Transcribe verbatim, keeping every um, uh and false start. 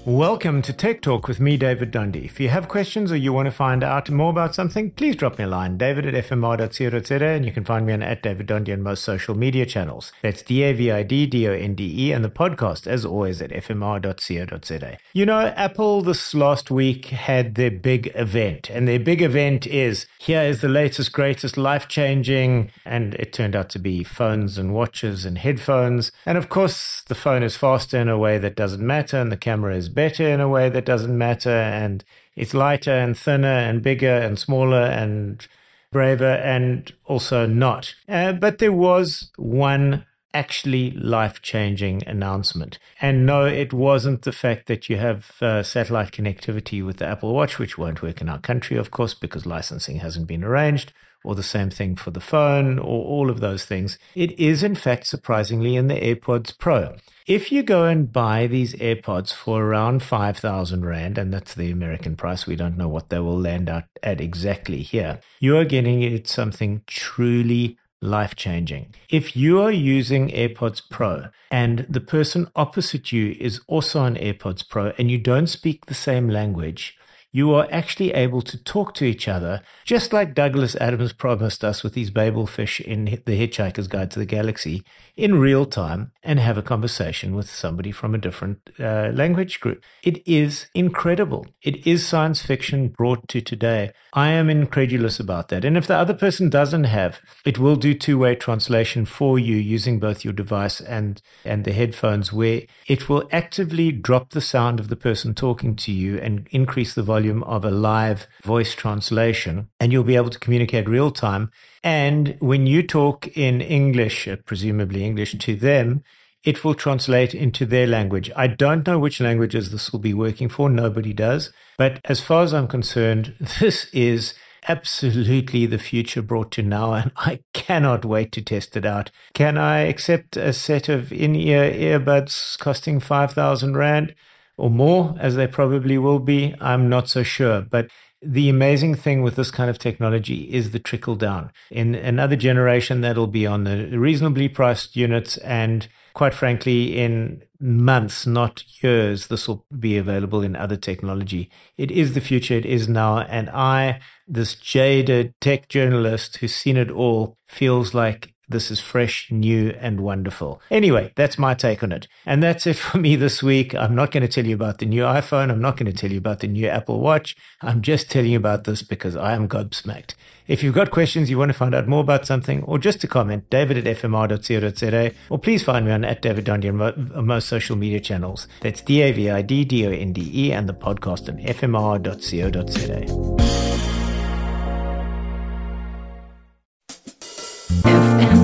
Welcome to Tech Talk with me, David Dundee. If you have questions or you want to find out more about something, please drop me a line, david at f m r dot co dot z a, and you can find me on at David Dundee on most social media channels. That's D A V I D D O N D E, and the podcast, as always, at f m r dot co dot z a. You know, Apple this last week had their big event, and their big event is, here is the latest, greatest, life-changing, and it turned out to be phones and watches and headphones. And of course, the phone is faster in a way that doesn't matter, and the camera is better in a way that doesn't matter, and it's lighter and thinner and bigger and smaller and braver and also not. Uh, but there was one actually life-changing announcement. And no, it wasn't the fact that you have uh, satellite connectivity with the Apple Watch, which won't work in our country, of course, because licensing hasn't been arranged, or the same thing for the phone, or all of those things. It is, in fact, surprisingly, in the AirPods Pro. If you go and buy these AirPods for around five thousand Rand, and that's the American price, we don't know what they will land out at exactly here, you are getting it something truly life-changing. If you are using AirPods Pro and the person opposite you is also on AirPods Pro and you don't speak the same language, you are actually able to talk to each other, just like Douglas Adams promised us with his Babel fish in The Hitchhiker's Guide to the Galaxy, in real time, and have a conversation with somebody from a different uh, language group. It is incredible. It is science fiction brought to today. I am incredulous about that. And if the other person doesn't have, it will do two-way translation for you using both your device and, and the headphones, where it will actively drop the sound of the person talking to you and increase the volume of a live voice translation, and you'll be able to communicate real time. And when you talk in English, presumably English, to them, it will translate into their language. I don't know which languages this will be working for. Nobody does. But as far as I'm concerned, this is absolutely the future brought to now, and I cannot wait to test it out. Can I accept a set of in-ear earbuds costing five thousand Rand or more, as they probably will be? I'm not so sure. But the amazing thing with this kind of technology is the trickle down. In another generation, that'll be on the reasonably priced units, and quite frankly, in months, not years, this will be available in other technology. It is the future. It is now. And I, this jaded tech journalist who's seen it all, feels like this is fresh, new, and wonderful. Anyway, that's my take on it. And that's it for me this week. I'm not going to tell you about the new iPhone. I'm not going to tell you about the new Apple Watch. I'm just telling you about this because I am gobsmacked. If you've got questions, you want to find out more about something, or just to comment, david at f m r dot co dot z a, or please find me on at David Dundee on most social media channels. That's D A V I D D O N D E, and the podcast on f m r dot co dot z a. F M